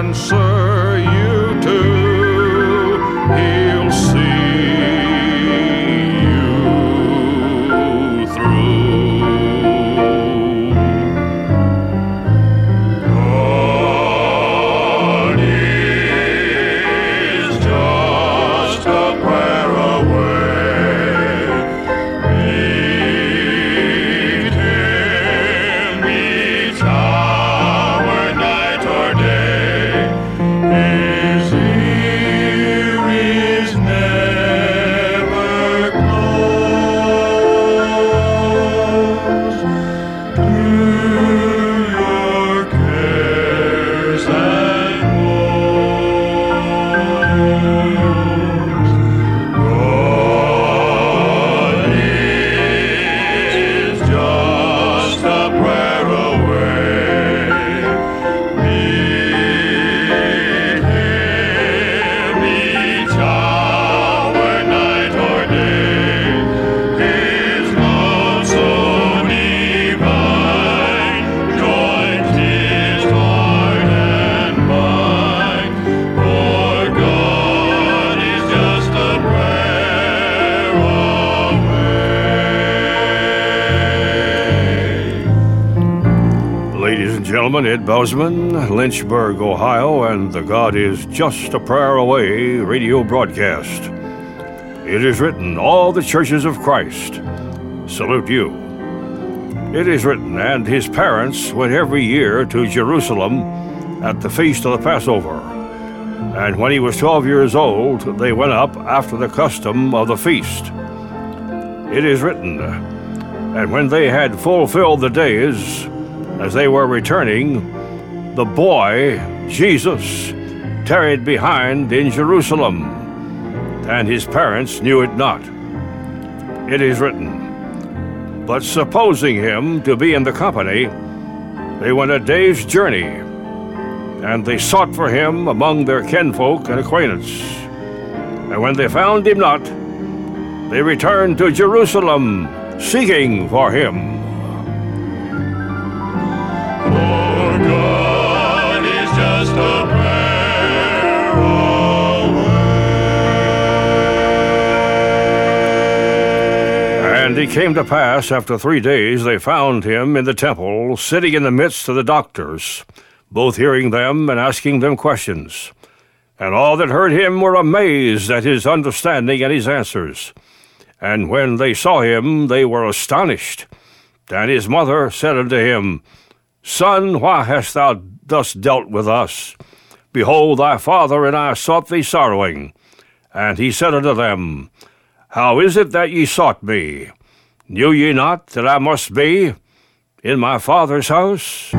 answer you too. He'll see you through. God is just a prayer away. Meet Him each hour, night or day. His ear is never closed to your cares and woes. God is just a prayer away. Meet Him each hour, night or day. His love so divine joins His heart and mind. For God is just a prayer away. Ladies and gentlemen, Ed Bousman, Lynchburg, Ohio, and the God is Just a Prayer Away radio broadcast. It is written, all the churches of Christ salute you. It is written, and his parents went every year to Jerusalem at the feast of the Passover. And when he was 12 years old, they went up after the custom of the feast. It is written, and when they had fulfilled the days, as they were returning, the boy, Jesus, tarried behind in Jerusalem, and his parents knew it not. It is written, but supposing him to be in the company, they went a day's journey, and they sought for him among their kinfolk and acquaintance. And when they found him not, they returned to Jerusalem, seeking for him. For God is just a prayer away. And it came to pass, after 3 days, they found him in the temple, sitting in the midst of the doctors, both hearing them and asking them questions. And all that heard him were amazed at his understanding and his answers. And when they saw him, they were astonished. And his mother said unto him, Son, why hast thou thus dealt with us? Behold, thy father and I sought thee sorrowing. And he said unto them, How is it that ye sought me? Knew ye not that I must be in my Father's house?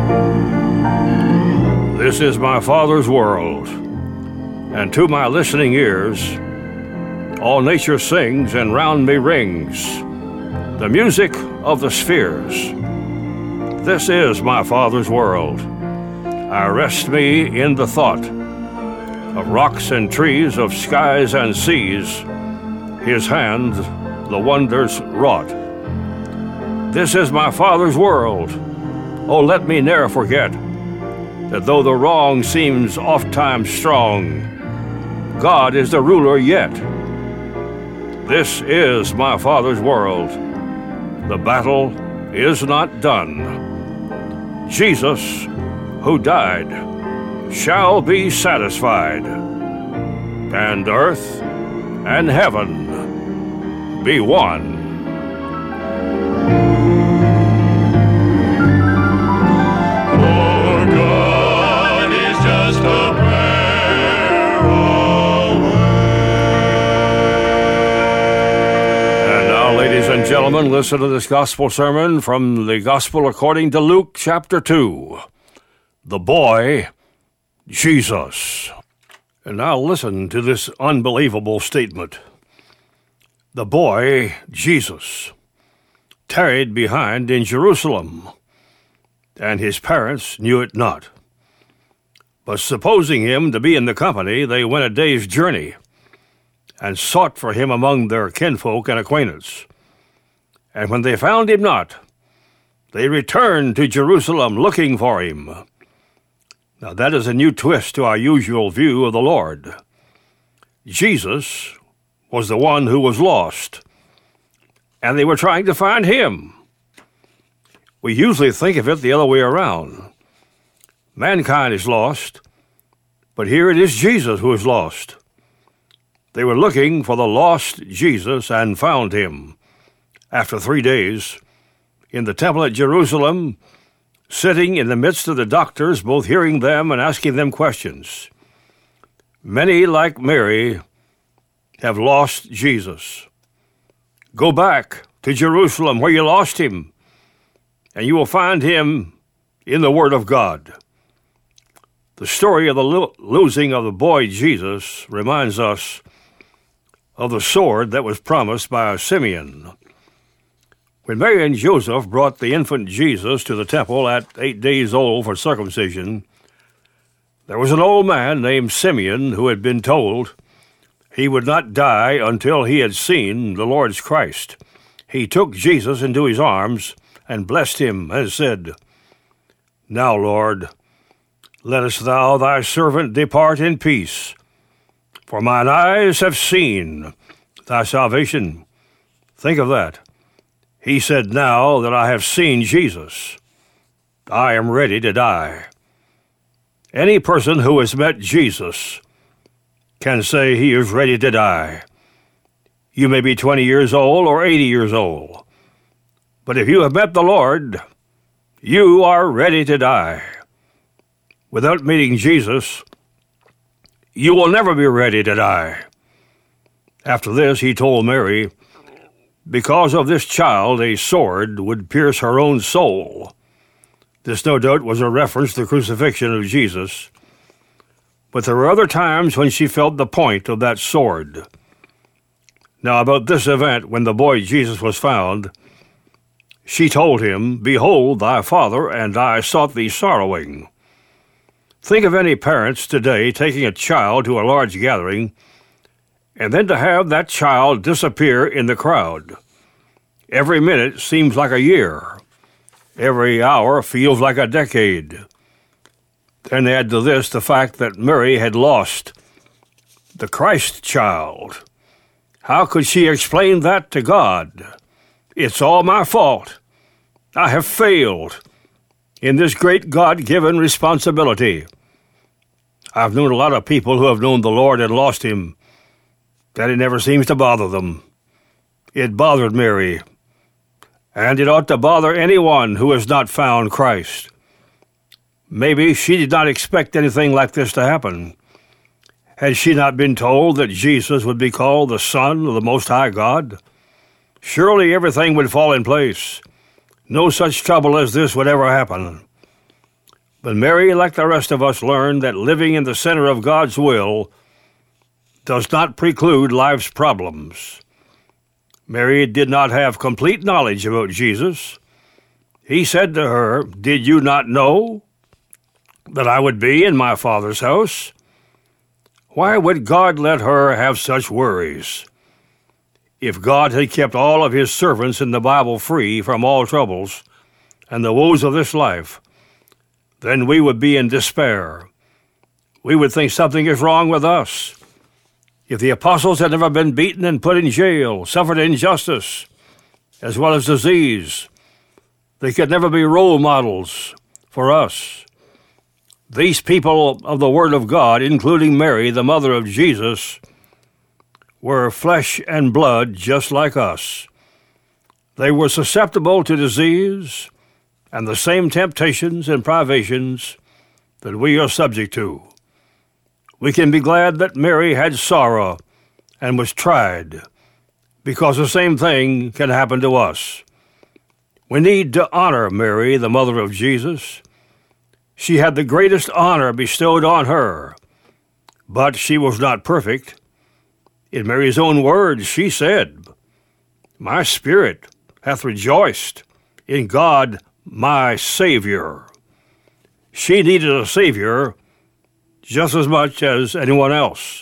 This is my Father's world, and to my listening ears all nature sings, and round me rings the music of the spheres. This is my Father's world. I rest me in the thought of rocks and trees, of skies and seas, his hand the wonders wrought. This is my Father's world. Oh, let me ne'er forget that though the wrong seems oft-times strong, God is the ruler yet. This is my Father's world. The battle is not done. Jesus, who died, shall be satisfied, and earth and heaven be one. For God is just a prayer away. And now, ladies and gentlemen, listen to this gospel sermon from the Gospel according to Luke chapter 2. The boy, Jesus. And now listen to this unbelievable statement. The boy, Jesus, tarried behind in Jerusalem, and his parents knew it not. But supposing him to be in the company, they went a day's journey, and sought for him among their kinfolk and acquaintance. And when they found him not, they returned to Jerusalem looking for him. Now that is a new twist to our usual view of the Lord. Jesus was the one who was lost, and they were trying to find him. We usually think of it the other way around. Mankind is lost, but here it is Jesus who is lost. They were looking for the lost Jesus and found him after 3 days in the temple at Jerusalem, sitting in the midst of the doctors, both hearing them and asking them questions. Many, like Mary, have lost Jesus. Go back to Jerusalem where you lost him, and you will find him in the Word of God. The story of the losing of the boy Jesus reminds us of the sword that was promised by Simeon. When Mary and Joseph brought the infant Jesus to the temple at 8 days old for circumcision, there was an old man named Simeon who had been told he would not die until he had seen the Lord's Christ. He took Jesus into his arms and blessed him and said, "Now, Lord, lettest thou thy servant depart in peace, for mine eyes have seen thy salvation." Think of that. He said, "Now that I have seen Jesus, I am ready to die." Any person who has met Jesus can say he is ready to die. You may be 20 years old or 80 years old, but if you have met the Lord, you are ready to die. Without meeting Jesus, you will never be ready to die. After this, he told Mary, because of this child, a sword would pierce her own soul. This, no doubt, was a reference to the crucifixion of Jesus. But there were other times when she felt the point of that sword. Now, about this event, when the boy Jesus was found, she told him, "Behold, thy father and I sought thee sorrowing." Think of any parents today taking a child to a large gathering and then to have that child disappear in the crowd. Every minute seems like a year. Every hour feels like a decade. Then add to this the fact that Mary had lost the Christ child. How could she explain that to God? It's all my fault. I have failed in this great God-given responsibility. I've known a lot of people who have known the Lord and lost him, that it never seems to bother them. It bothered Mary, and it ought to bother anyone who has not found Christ. Maybe she did not expect anything like this to happen. Had she not been told that Jesus would be called the Son of the Most High God? Surely everything would fall in place. No such trouble as this would ever happen. But Mary, like the rest of us, learned that living in the center of God's will does not preclude life's problems. Mary did not have complete knowledge about Jesus. He said to her, "Did you not know that I would be in my Father's house?" Why would God let her have such worries? If God had kept all of his servants in the Bible free from all troubles and the woes of this life, then we would be in despair. We would think something is wrong with us. If the apostles had never been beaten and put in jail, suffered injustice, as well as disease, they could never be role models for us. These people of the Word of God, including Mary, the mother of Jesus, were flesh and blood just like us. They were susceptible to disease and the same temptations and privations that we are subject to. We can be glad that Mary had sorrow and was tried, because the same thing can happen to us. We need to honor Mary, the mother of Jesus. She had the greatest honor bestowed on her, but she was not perfect. In Mary's own words, she said, "My spirit hath rejoiced in God my Savior." She needed a Savior just as much as anyone else.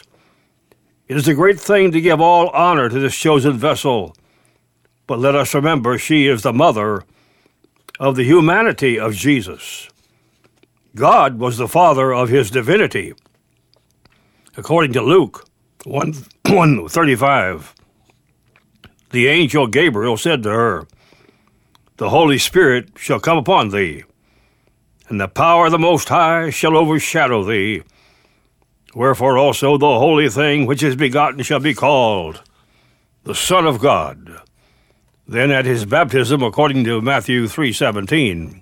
It is a great thing to give all honor to this chosen vessel, but let us remember she is the mother of the humanity of Jesus. God was the Father of his divinity. According to Luke 1:35, the angel Gabriel said to her, "The Holy Spirit shall come upon thee, and the power of the Most High shall overshadow thee. Wherefore also the holy thing which is begotten shall be called the Son of God." Then at his baptism, according to Matthew 3:17,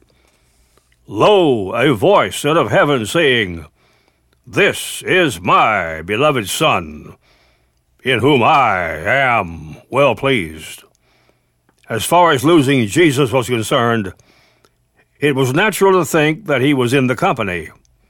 "Lo, a voice out of heaven saying, This is my beloved Son, in whom I am well pleased." As far as losing Jesus was concerned, it was natural to think that he was in the company.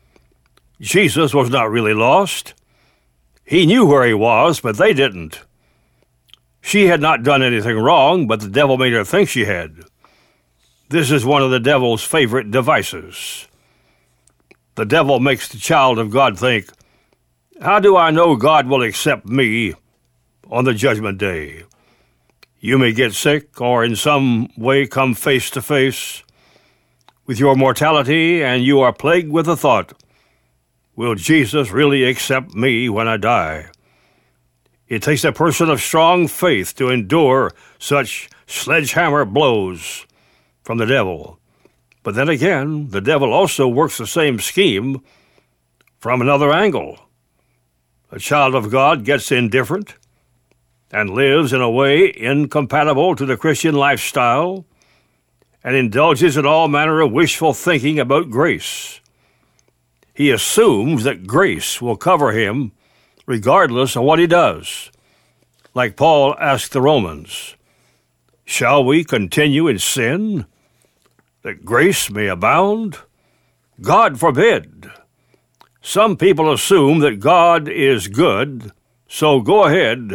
Jesus was not really lost. He knew where he was, but they didn't. She had not done anything wrong, but the devil made her think she had. This is one of the devil's favorite devices. The devil makes the child of God think, "How do I know God will accept me on the judgment day?" You may get sick or in some way come face to face with your mortality, and you are plagued with the thought, "Will Jesus really accept me when I die?" It takes a person of strong faith to endure such sledgehammer blows from the devil. But then again, the devil also works the same scheme from another angle. A child of God gets indifferent and lives in a way incompatible to the Christian lifestyle and indulges in all manner of wishful thinking about grace. He assumes that grace will cover him regardless of what he does. Like Paul asked the Romans, "Shall we continue in sin, that grace may abound? God forbid." Some people assume that God is good, so go ahead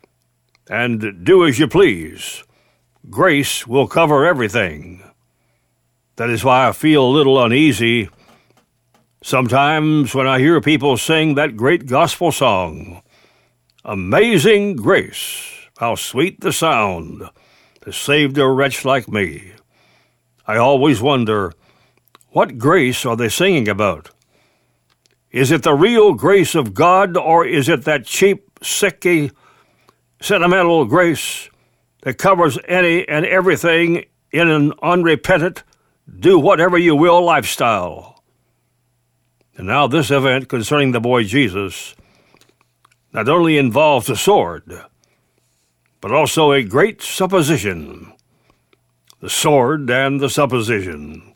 and do as you please. Grace will cover everything. That is why I feel a little uneasy sometimes when I hear people sing that great gospel song, "Amazing Grace, how sweet the sound that saved a wretch like me." I always wonder, what grace are they singing about? Is it the real grace of God, or is it that cheap, sicky, sentimental grace that covers any and everything in an unrepentant, do-whatever-you-will lifestyle? And now this event concerning the boy Jesus not only involves a sword, but also a great supposition. The sword and the supposition.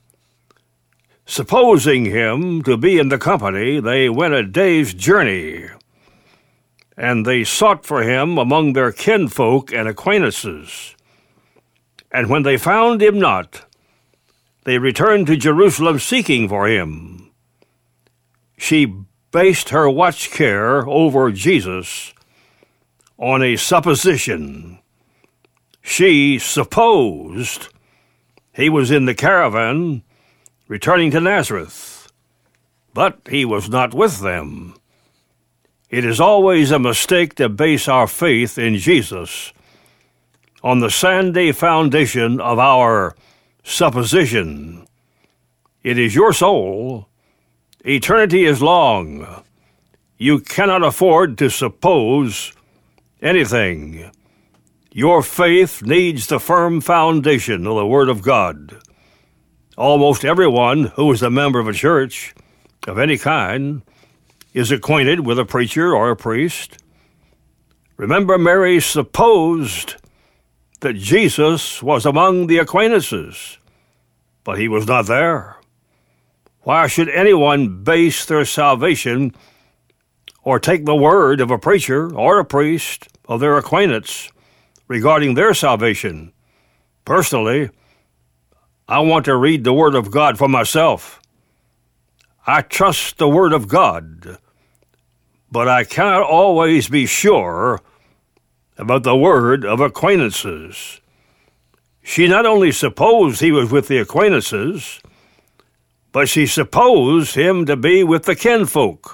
Supposing him to be in the company, they went a day's journey, and they sought for him among their kinfolk and acquaintances. And when they found him not, they returned to Jerusalem seeking for him. She based her watch care over Jesus on a supposition. She supposed he was in the caravan returning to Nazareth, but he was not with them. It is always a mistake to base our faith in Jesus on the sandy foundation of our supposition. It is your soul. Eternity is long. You cannot afford to suppose anything. Your faith needs the firm foundation of the Word of God. Almost everyone who is a member of a church of any kind is acquainted with a preacher or a priest. Remember, Mary supposed that Jesus was among the acquaintances, but he was not there. Why should anyone base their salvation or take the word of a preacher or a priest of their acquaintance regarding their salvation? Personally, I want to read the Word of God for myself. I trust the Word of God, but I cannot always be sure about the word of acquaintances. She not only supposed he was with the acquaintances, but she supposed him to be with the kinfolk.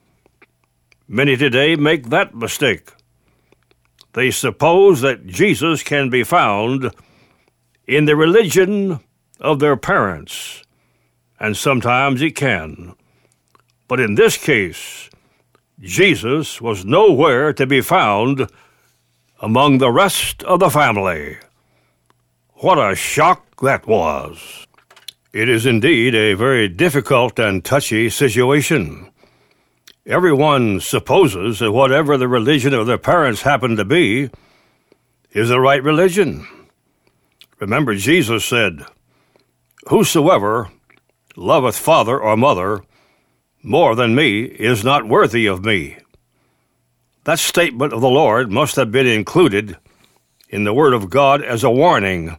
Many today make that mistake. They suppose that Jesus can be found in the religion of their parents and sometimes it can. But in this case, Jesus was nowhere to be found among the rest of the family. What a shock that was. It is indeed a very difficult and touchy situation. Everyone supposes that whatever the religion of their parents happen to be is the right religion. Remember, Jesus said, "Whosoever loveth father or mother more than me is not worthy of me." That statement of the Lord must have been included in the Word of God as a warning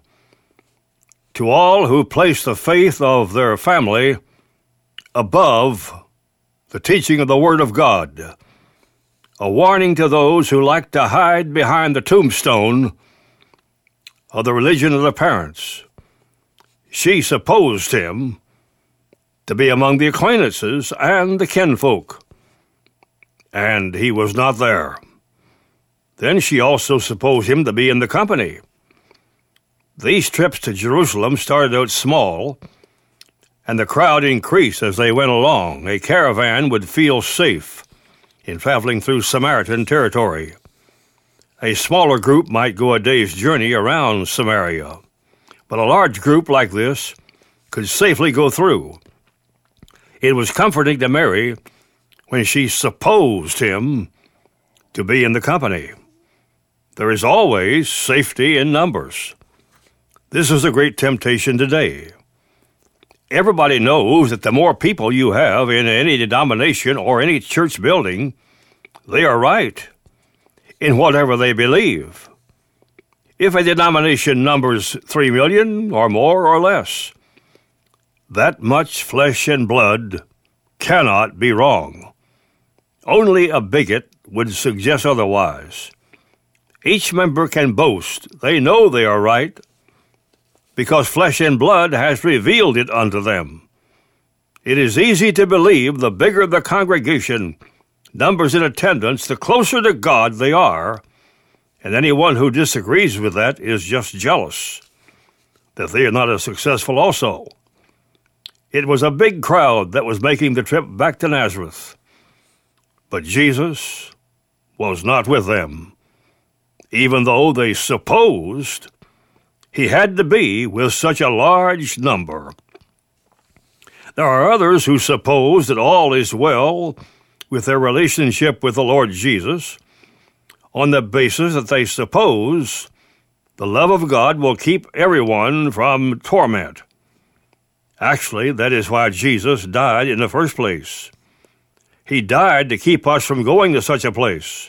to all who place the faith of their family above the teaching of the Word of God. A warning to those who like to hide behind the tombstone of the religion of their parents. She supposed him to be among the acquaintances and the kinfolk, and he was not there. Then she also supposed him to be in the company. These trips to Jerusalem started out small, and the crowd increased as they went along. A caravan would feel safe in traveling through Samaritan territory. A smaller group might go a day's journey around Samaria, but a large group like this could safely go through. It was comforting to Mary when she supposed him to be in the company. There is always safety in numbers. This is a great temptation today. Everybody knows that the more people you have in any denomination or any church building, they are right in whatever they believe. If a denomination numbers 3 million or more or less, that much flesh and blood cannot be wrong. Only a bigot would suggest otherwise. Each member can boast they know they are right because flesh and blood has revealed it unto them. It is easy to believe the bigger the congregation numbers in attendance, the closer to God they are, and anyone who disagrees with that is just jealous that they are not as successful also. It was a big crowd that was making the trip back to Nazareth, but Jesus was not with them, even though they supposed he had to be with such a large number. There are others who suppose that all is well with their relationship with the Lord Jesus on the basis that they suppose the love of God will keep everyone from torment. Actually, that is why Jesus died in the first place. He died to keep us from going to such a place.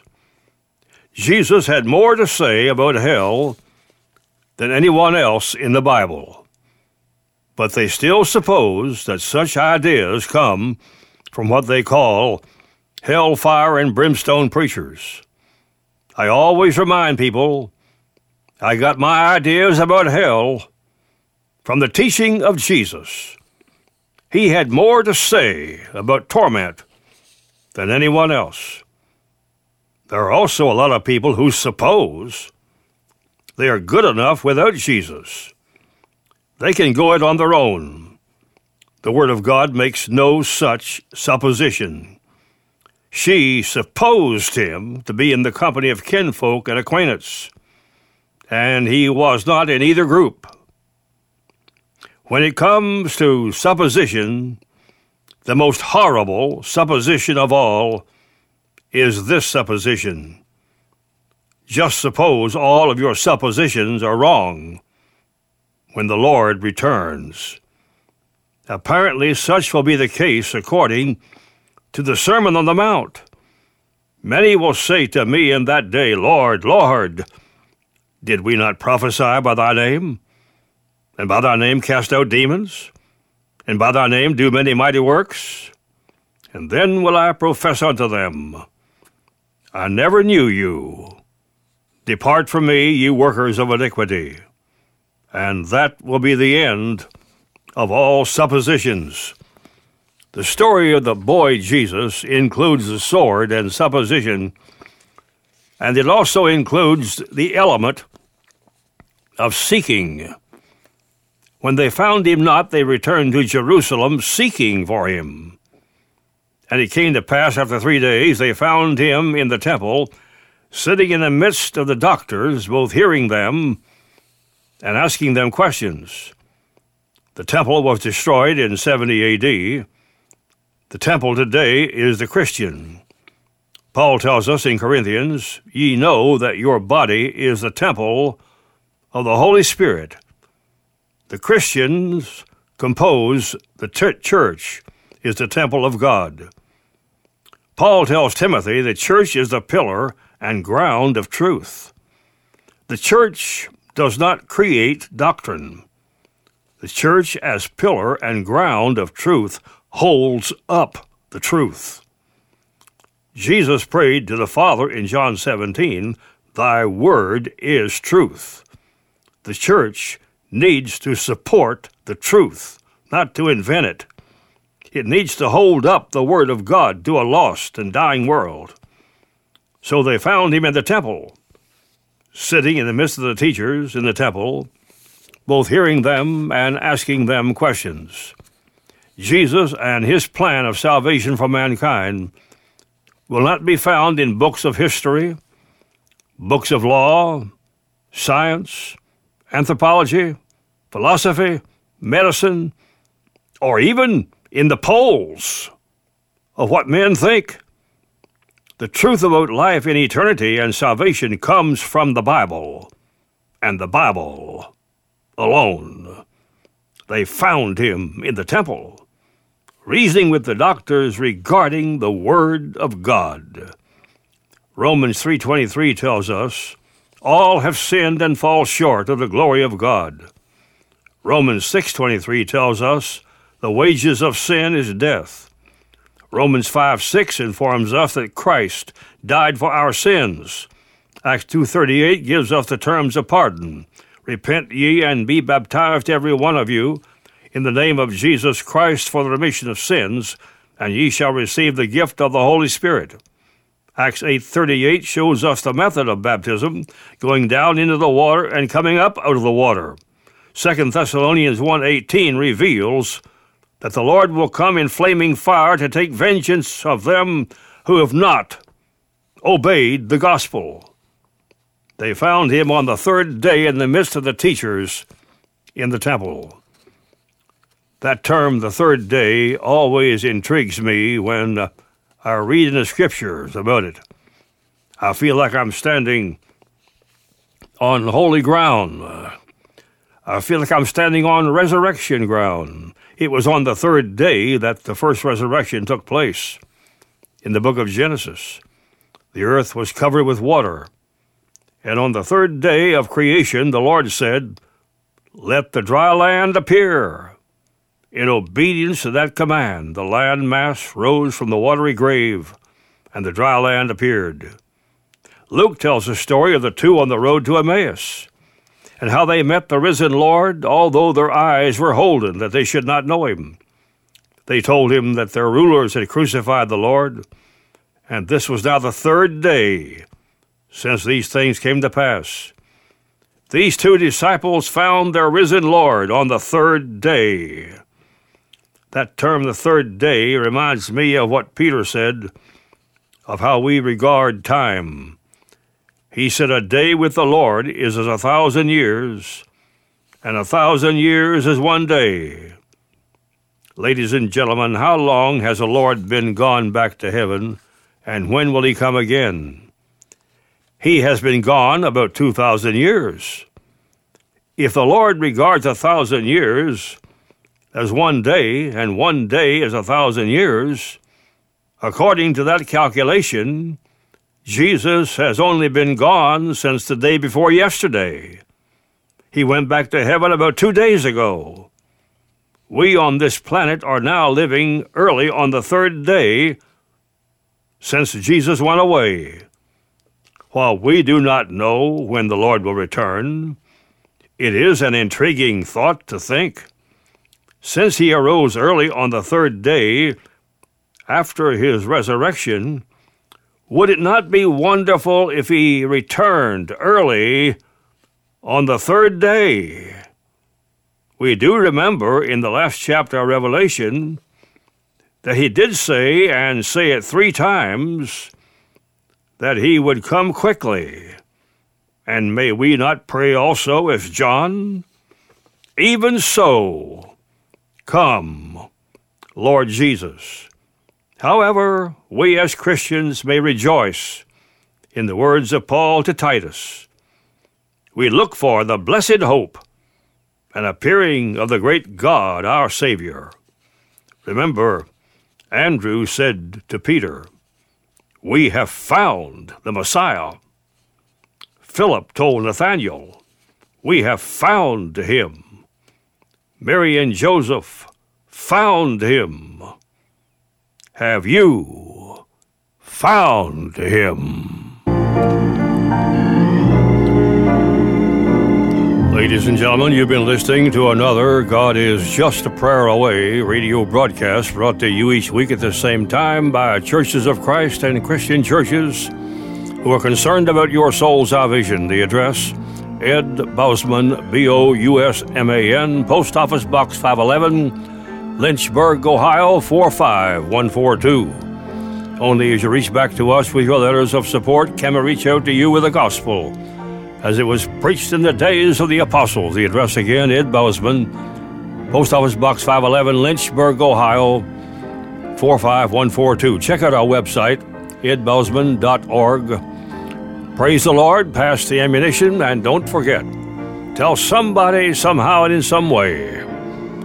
Jesus had more to say about hell than anyone else in the Bible. But they still suppose that such ideas come from what they call hellfire and brimstone preachers. I always remind people, I got my ideas about hell from the teaching of Jesus. He had more to say about torment than anyone else. There are also a lot of people who suppose they are good enough without Jesus. They can go it on their own. The Word of God makes no such supposition. She supposed him to be in the company of kinfolk and acquaintance, and he was not in either group. When it comes to supposition, the most horrible supposition of all is this supposition. Just suppose all of your suppositions are wrong when the Lord returns. Apparently, such will be the case according to the Sermon on the Mount. Many will say to me in that day, Lord, Lord, did we not prophesy by thy name? And by thy name cast out demons? And by thy name do many mighty works? And then will I profess unto them, I never knew you. Depart from me, you workers of iniquity. And that will be the end of all suppositions. The story of the boy Jesus includes the sword and supposition, and it also includes the element of seeking. When they found him not, they returned to Jerusalem, seeking for him. And it came to pass, after 3 days, they found him in the temple, sitting in the midst of the doctors, both hearing them and asking them questions. The temple was destroyed in 70 A.D. The temple today is the Christian. Paul tells us in Corinthians, "Ye know that your body is the temple of the Holy Spirit." The Christians compose the church is the temple of God. Paul tells Timothy the church is the pillar and ground of truth. The church does not create doctrine. The church, as pillar and ground of truth, holds up the truth. Jesus prayed to the Father in John 17, "Thy word is truth." The church needs to support the truth, not to invent it. It needs to hold up the word of God to a lost and dying world. So they found him in the temple, sitting in the midst of the teachers in the temple, both hearing them and asking them questions. Jesus and his plan of salvation for mankind will not be found in books of history, books of law, science, anthropology, philosophy, medicine, or even in the polls of what men think. The truth about life in eternity and salvation comes from the Bible, and the Bible alone. They found him in the temple, reasoning with the doctors regarding the Word of God. Romans 3:23 tells us, "All have sinned and fall short of the glory of God." Romans 6:23 tells us, "The wages of sin is death." Romans 5:6 informs us that Christ died for our sins. Acts 2:38 gives us the terms of pardon. "Repent ye and be baptized every one of you in the name of Jesus Christ for the remission of sins, and ye shall receive the gift of the Holy Spirit." Acts 8:38 shows us the method of baptism, going down into the water and coming up out of the water. 2 Thessalonians 1:18 reveals that the Lord will come in flaming fire to take vengeance of them who have not obeyed the gospel. They found him on the third day in the midst of the teachers in the temple. That term, the third day, always intrigues me when I read in the scriptures about it. I feel like I'm standing on holy ground. I feel like I'm standing on resurrection ground. It was on the third day that the first resurrection took place. In the book of Genesis, the earth was covered with water. And on the third day of creation, the Lord said, "Let the dry land appear." In obedience to that command, the land mass rose from the watery grave, and the dry land appeared. Luke tells the story of the two on the road to Emmaus, and how they met the risen Lord, although their eyes were holden that they should not know him. They told him that their rulers had crucified the Lord, and this was now the third day since these things came to pass. These two disciples found their risen Lord on the third day. That term, the third day, reminds me of what Peter said of how we regard time. He said, "A day with the Lord is as 1,000 years, and 1,000 years is one day." Ladies and gentlemen, how long has the Lord been gone back to heaven, and when will he come again? He has been gone about 2,000 years. If the Lord regards 1,000 years as one day, and one day as 1,000 years, according to that calculation, Jesus has only been gone since the day before yesterday. He went back to heaven about 2 days ago. We on this planet are now living early on the third day since Jesus went away. While we do not know when the Lord will return, it is an intriguing thought to think, since he arose early on the third day after his resurrection, would it not be wonderful if he returned early on the third day? We do remember in the last chapter of Revelation that he did say, and say it 3 times, that he would come quickly. And may we not pray also as John? Even so, come, Lord Jesus. However, we as Christians may rejoice in the words of Paul to Titus. We look for the blessed hope and appearing of the great God, our Savior. Remember, Andrew said to Peter, "We have found the Messiah." Philip told Nathanael, "We have found him." Mary and Joseph found him. Have you found him? Ladies and gentlemen, you've been listening to another God is Just a Prayer Away radio broadcast brought to you each week at the same time by Churches of Christ and Christian churches who are concerned about your soul's salvation. The address, Ed Bousman, B-O-U-S-M-A-N, Post Office Box 511, Lynchburg, Ohio, 45142. Only as you reach back to us with your letters of support can we reach out to you with the gospel as it was preached in the days of the apostles. The address again, Ed Bousman, Post Office Box 511, Lynchburg, Ohio, 45142. Check out our website, edbousman.org. Praise the Lord, pass the ammunition, and don't forget, tell somebody, somehow, and in some way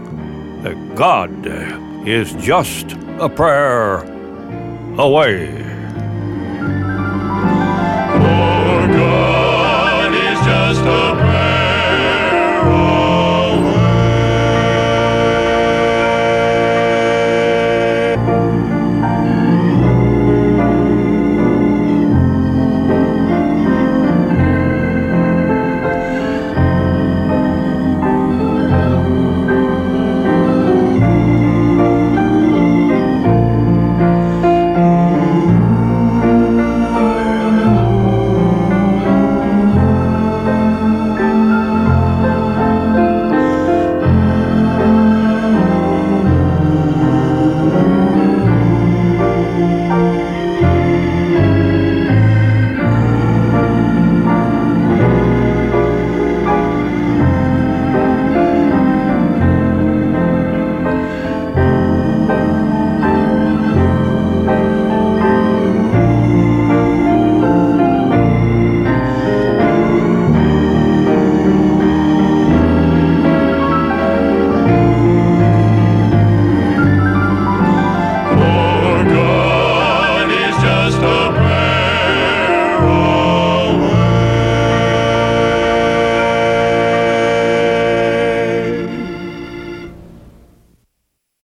that God is just a prayer away.